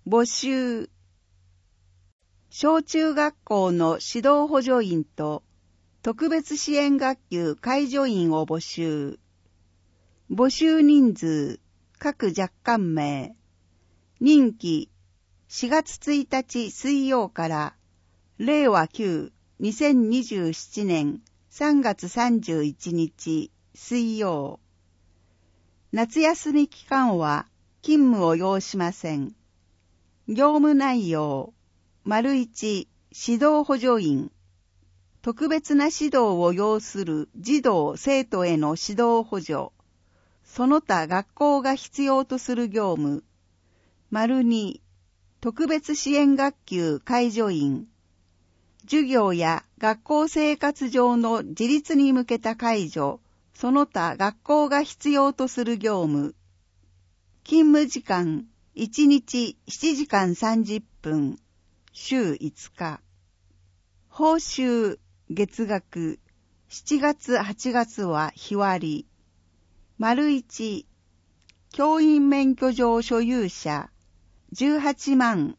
募集。小中学校の指導補助員と特別支援学級介助員を募集。募集人数、各若干名。任期、4月1日水曜から令和9、2027年3月31日水曜。夏休み期間は勤務を要しません。業務内容、1、指導補助員。特別な指導を要する児童・生徒への指導補助。その他学校が必要とする業務。2、特別支援学級介助員。授業や学校生活上の自立に向けた介助。その他学校が必要とする業務。勤務時間、1日7時間30分。週5日。報酬、月額。7月8月は日割り。1、教員免許状所有者。18万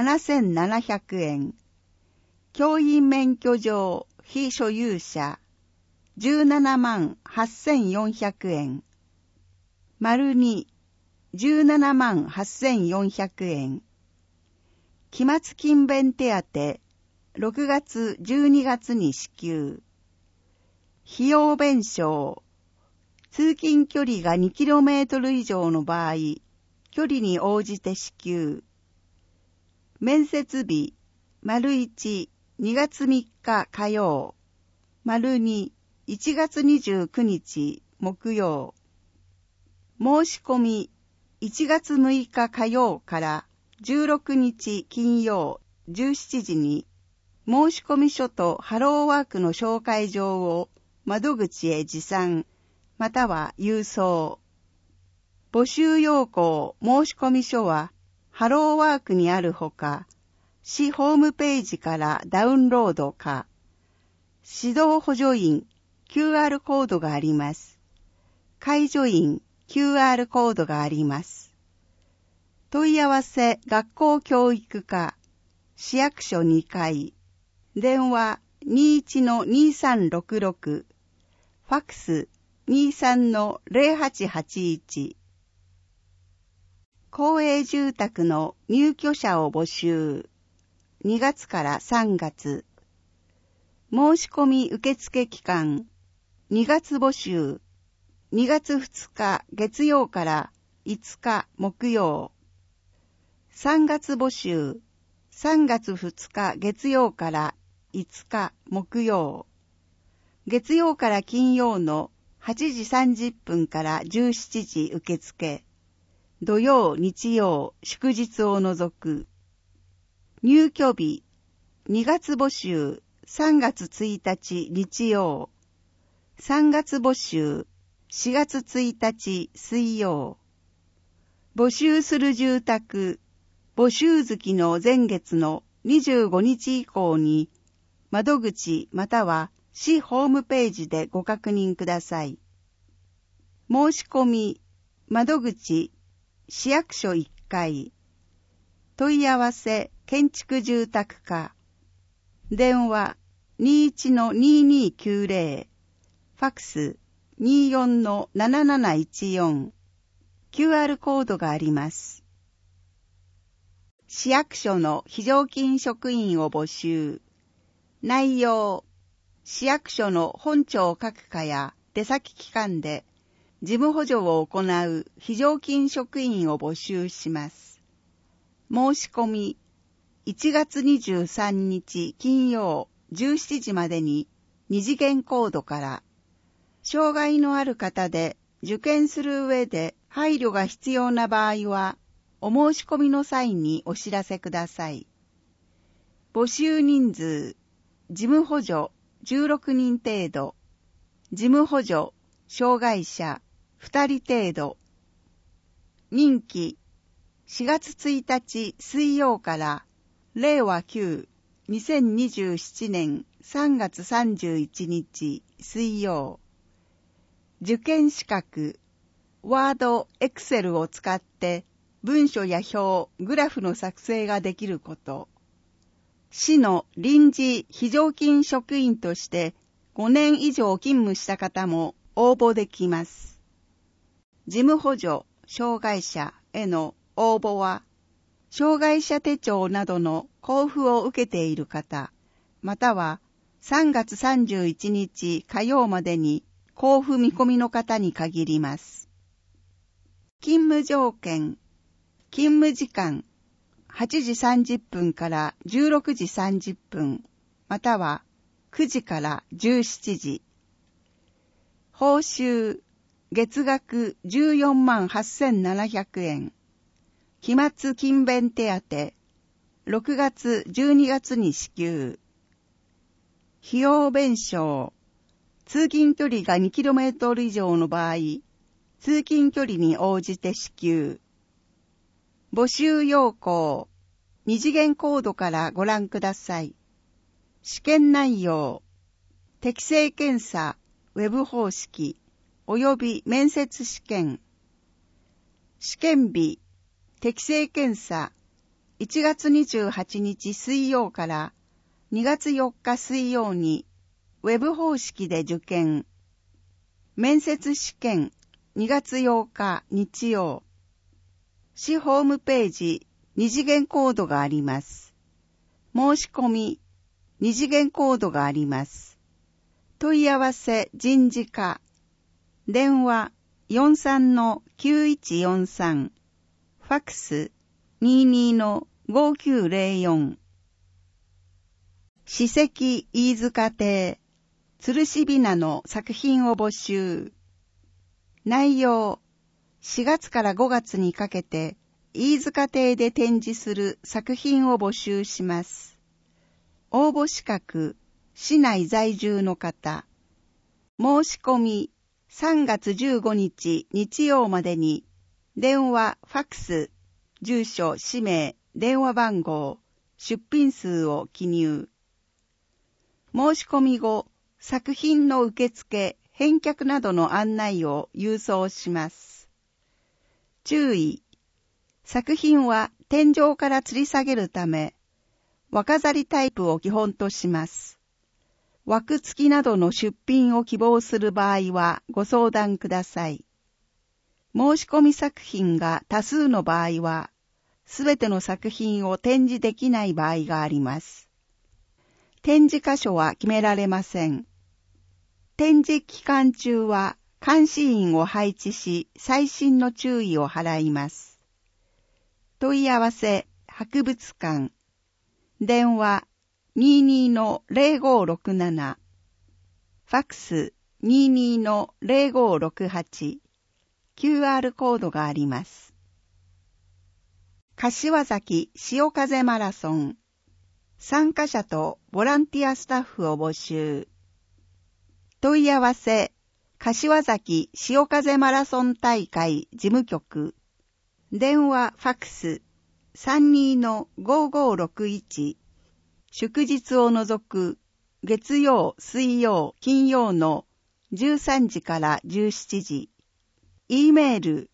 7700円。教員免許状非所有者。17万8400円。2、17万8400円。期末勤勉手当、6月12月に支給。費用弁償。通勤距離が 2km 以上の場合、距離に応じて支給。面接日、1、2月3日火曜。2、1月29日木曜。申し込み、1月6日火曜から16日金曜17時に、申込書とハローワークの紹介状を窓口へ持参、または郵送。募集要項申込書はハローワークにあるほか、市ホームページからダウンロードか、指導補助員 QR コードがあります。介助員 QR コードがあります。問い合わせ学校教育課、市役所2階、電話 21-2366、ファックス 23-0881。公営住宅の入居者を募集。2月から3月。申し込み受付期間。2月募集。2月2日月曜から5日木曜。3月募集。3月2日月曜から5日木曜。月曜から金曜の8時30分から17時受付。土曜、日曜、祝日を除く。入居日。2月募集。3月1日日曜。3月募集。4月1日水曜。募集する住宅。募集月の前月の25日以降に、窓口または市ホームページでご確認ください。申し込み、窓口、市役所1階。問い合わせ、建築住宅課。電話、21-2290。ファックス、24-7714。QR コードがあります。市役所の非常勤職員を募集。内容、市役所の本庁各課や出先機関で事務補助を行う非常勤職員を募集します。申し込み、1月23日金曜17時までに2次元コードから、障害のある方で受験する上で配慮が必要な場合は、お申し込みの際にお知らせください。募集人数、事務補助16人程度、事務補助障害者2人程度。任期、4月1日水曜から令和9、2027年3月31日水曜。受験資格、ワード、エクセルを使って文書や表、グラフの作成ができること。市の臨時非常勤職員として5年以上勤務した方も応募できます。事務補助、障害者への応募は、障害者手帳などの交付を受けている方、または3月31日火曜までに交付見込みの方に限ります。勤務条件、勤務時間、8時30分から16時30分、または9時から17時。報酬、月額14万8700円。期末勤勉手当、6月12月に支給。費用弁償、通勤距離が 2km 以上の場合、通勤距離に応じて支給。募集要項、二次元コードからご覧ください。試験内容、適性検査、ウェブ方式、および面接試験。試験日、適性検査、1月28日水曜から2月4日水曜に、ウェブ方式で受験。面接試験、2月8日日曜。市ホームページ、二次元コードがあります。申し込み、二次元コードがあります。問い合わせ人事課。電話 43-9143。ファックス 22-5904。史跡飯塚亭、鶴師びなの作品を募集。内容、4月から5月にかけて、飯塚亭で展示する作品を募集します。応募資格、市内在住の方。申し込み、3月15日日曜までに、電話、ファックス、住所、氏名、電話番号、出品数を記入。申し込み後、作品の受付、返却などの案内を郵送します。注意。作品は天井から吊り下げるため、輪飾りタイプを基本とします。枠付きなどの出品を希望する場合はご相談ください。申し込み作品が多数の場合は、すべての作品を展示できない場合があります。展示箇所は決められません。展示期間中は監視員を配置し、細心の注意を払います。問い合わせ、博物館。電話、22-0567。ファックス、22-0568。QR コードがあります。柏崎潮風マラソン。参加者とボランティアスタッフを募集。問い合わせ、柏崎潮風マラソン大会事務局。電話ファックス 32-5561。祝日を除く月曜、水曜、金曜の13時から17時。E メール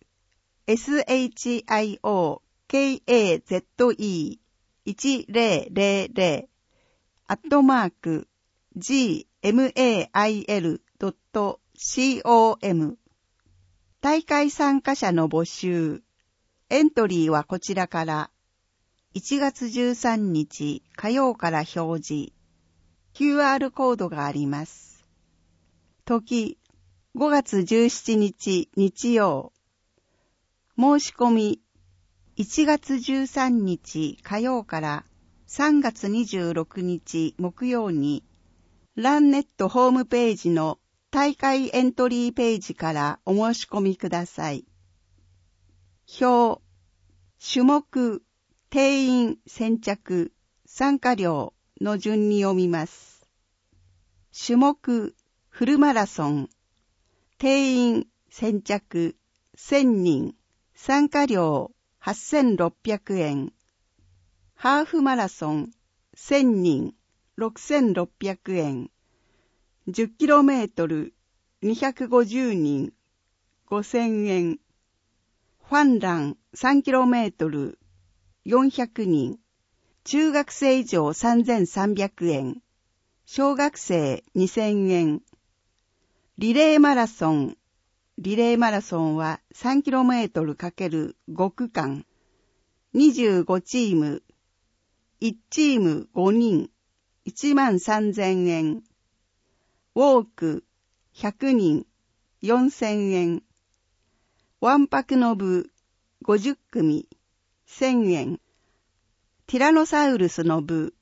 shikaze@gmail.com。 大会参加者の募集。エントリーはこちらから。1月13日火曜から表示。QR コードがあります。時、5月17日日曜。申し込み、1月13日火曜から3月26日木曜に、ランネットホームページの大会エントリーページからお申し込みください。表、種目、定員、先着、参加料の順に読みます。種目、フルマラソン、定員、先着、1000人、参加料、8600円。ハーフマラソン、1000人、6600円。10km、250人、5000円。ファンラン、 3km 400人、中学生以上3300円、小学生2000円。リレーマラソンは 3km×5 区間、25チーム、1チーム5人、13,000円。ウォーク100人、4000円。わんぱくの部50組、1000円。ティラノサウルスの部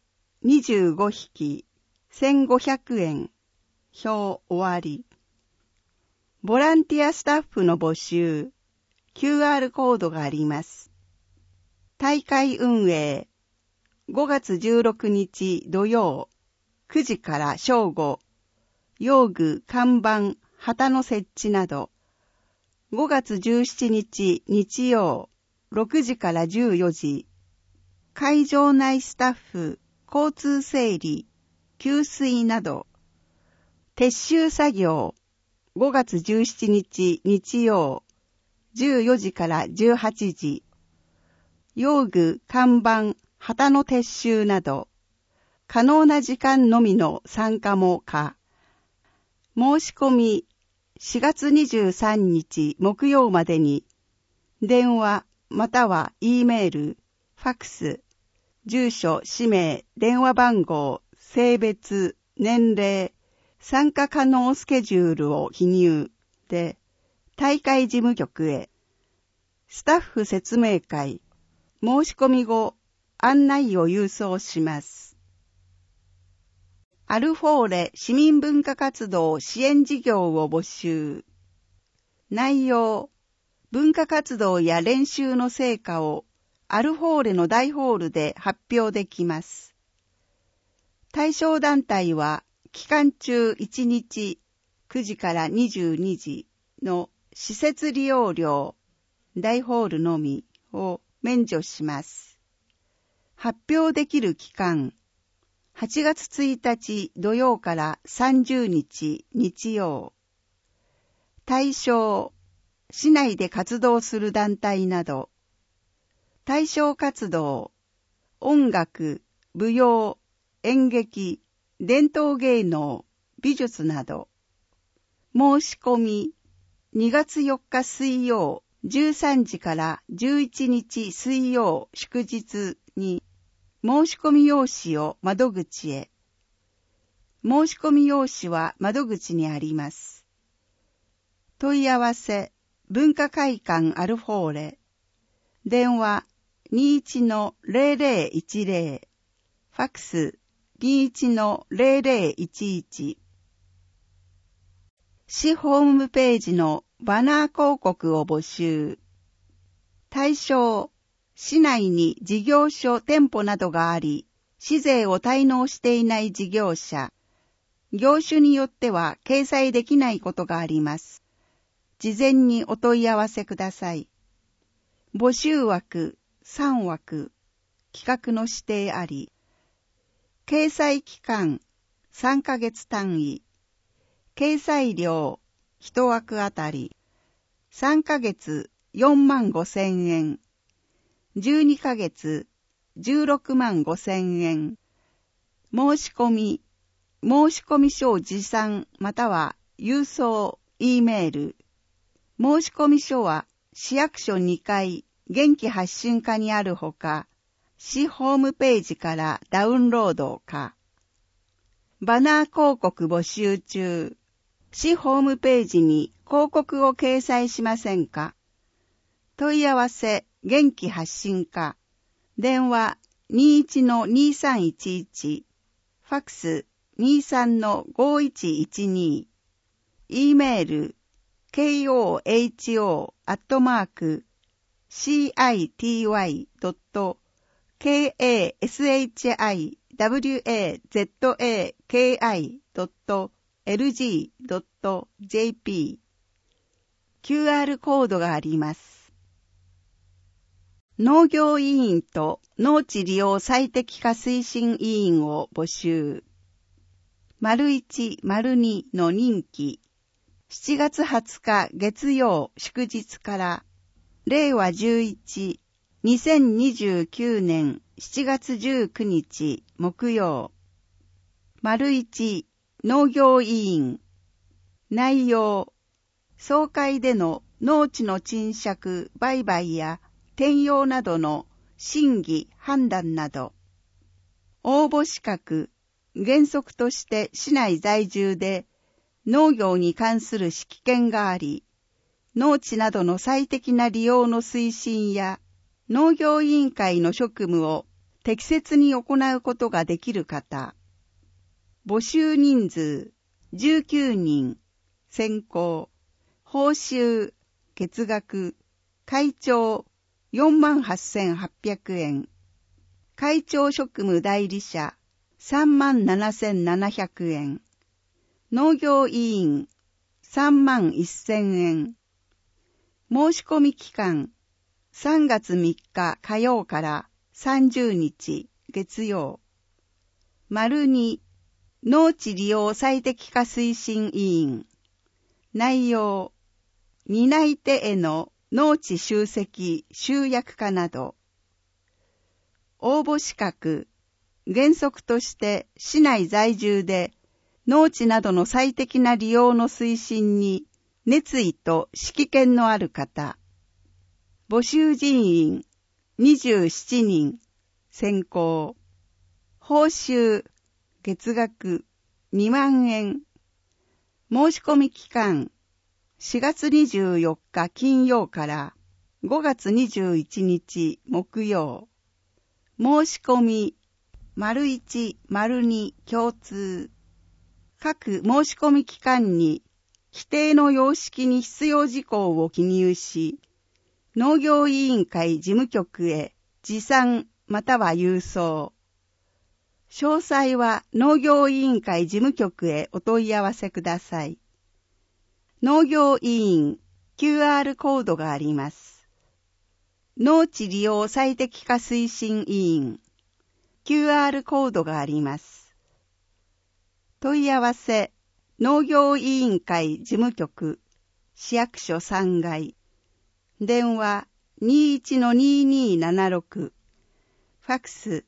25匹、1500円。表終わり。ボランティアスタッフの募集、QR コードがあります。大会運営、5月16日土曜、9時から正午、用具、看板、旗の設置など、5月17日日曜、6時から14時、会場内スタッフ、交通整理、給水など、撤収作業、5月17日日曜、14時から18時、用具、看板、旗の撤収など、可能な時間のみの参加も可。申し込み、4月23日木曜までに、電話または E メール、ファクス、住所、氏名、電話番号、性別、年齢、参加可能スケジュールを記入で、大会事務局へ、スタッフ説明会、申し込み後、案内を郵送します。アルフォーレ市民文化活動支援事業を募集。内容、文化活動や練習の成果をアルフォーレの大ホールで発表できます。対象団体は、期間中1日9時から22時の施設利用料、大ホールのみを免除します。発表できる期間、8月1日土曜から30日日曜。対象、市内で活動する団体など。対象活動、音楽、舞踊、演劇、伝統芸能、美術など。申し込み、2月4日水曜13時から11日水曜祝日に申し込み用紙を窓口へ。申し込み用紙は窓口にあります。問い合わせ、文化会館アルフォーレ。電話 21-0010。ファクス 21-0011。市ホームページのバナー広告を募集。対象、市内に事業所、店舗などがあり、市税を滞納していない事業者。業種によっては掲載できないことがあります。事前にお問い合わせください。募集枠3枠、企画の指定あり。掲載期間3ヶ月単位。掲載料1枠あたり。3ヶ月45,000円。12ヶ月165,000円。申し込書持参または郵送、E メール。申し込書は市役所2階元気発信課にあるほか、市ホームページからダウンロードか。バナー広告募集中。市ホームページに広告を掲載しませんか？問い合わせ、元気発信課。電話 21-2311。ファクス 23-5112。E メール kohyo.kshizaki.lg.jp。 QR コードがあります。農業委員と農地利用最適化推進委員を募集。01、02の任期。7月20日月曜祝日から令和11、2029年7月19日木曜。1、農業委員。内容。総会での農地の賃借、売買や転用などの審議、判断など。応募資格。原則として市内在住で農業に関する指揮権があり、農地などの最適な利用の推進や農業委員会の職務を適切に行うことができる方。募集人数19人。選考。報酬、月額。会長48,800円。会長職務代理者37,700円。農業委員31,000円。申し込み期間3月3日火曜から30日月曜。2、農地利用最適化推進委員。内容、担い手への農地集積・集約化など。応募資格、原則として市内在住で農地などの最適な利用の推進に熱意と指揮権のある方。募集人員27人。選考。報酬、月額2万円。申し込み期間4月24日金曜から5月21日木曜。申し込み1、2共通。各申し込み期間に規定の様式に必要事項を記入し、農業委員会事務局へ持参または郵送。詳細は農業委員会事務局へお問い合わせください。農業委員 QR コードがあります。農地利用最適化推進委員 QR コードがあります。問い合わせ農業委員会事務局市役所3階。電話 21-2276。ファクス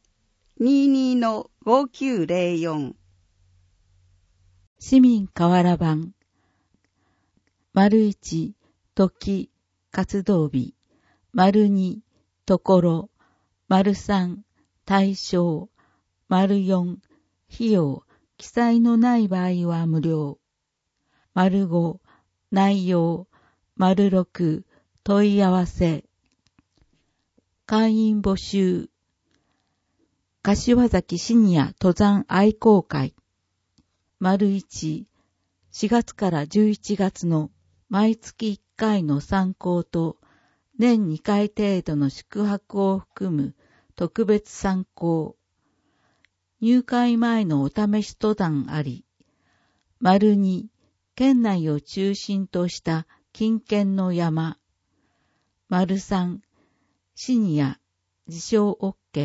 22-5904。 市民河原版。1、時、活動日。2、ところ。3、対象。4、費用。記載のない場合は無料。5、内容。6、問い合わせ。会員募集。柏崎シニア登山愛好会。1、4月から11月の毎月1回の参考と年2回程度の宿泊を含む特別参考。入会前のお試し登山あり。2、県内を中心とした近県の山。3、シニア、自称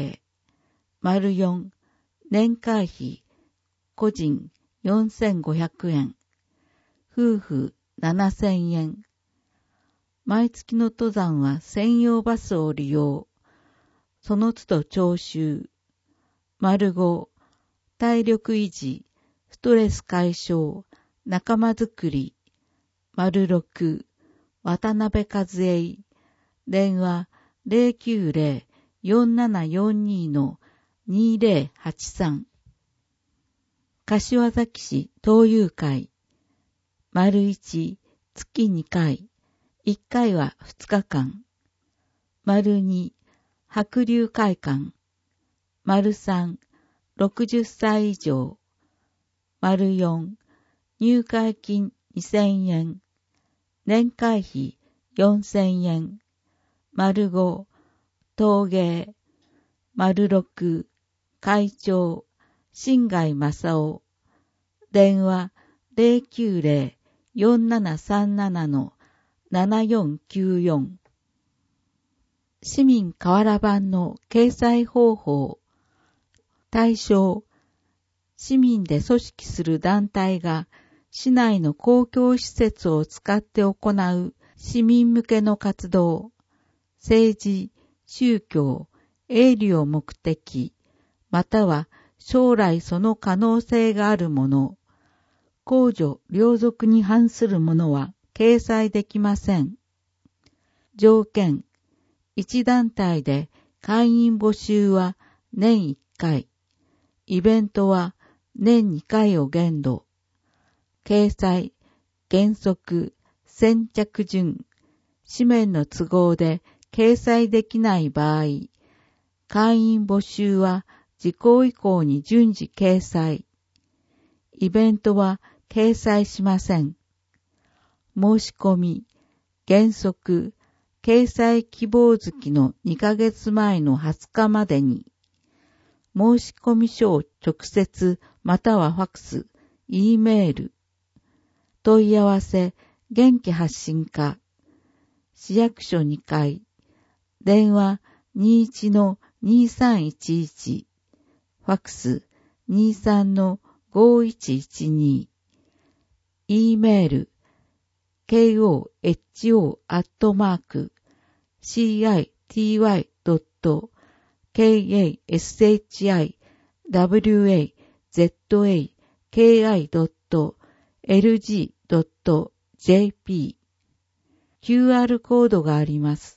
OK。4、年会費、個人4,500円。夫婦7,000円。毎月の登山は専用バスを利用。その都度徴収。5、体力維持、ストレス解消、仲間づくり。6、渡辺和恵。電話090-4742-2083。柏崎市東友会。1、月2回。1回は2日間。2、白龍会館。3、60歳以上。4、入会金2000円。年会費4000円。5、陶芸。6、会長、新貝正夫。電話090-4737-7494。市民河原版の掲載方法。対象、市民で組織する団体が市内の公共施設を使って行う市民向けの活動。 政治、宗教、営利を目的、または将来その可能性があるもの、公序良俗に反するものは掲載できません。条件、一団体で会員募集は年1回、イベントは年2回を限度。掲載、原則、先着順、紙面の都合で掲載できない場合、会員募集は時効以降に順次掲載。イベントは掲載しません。申し込み、原則、掲載希望月の2ヶ月前の20日までに、申し込み書を直接またはファクス、Eメール、問い合わせ、元気発信課、市役所2階、電話 21-2311、ファクス 23-5112、Eメール、koho@city-wazaki.lg.jp。QR コードがあります。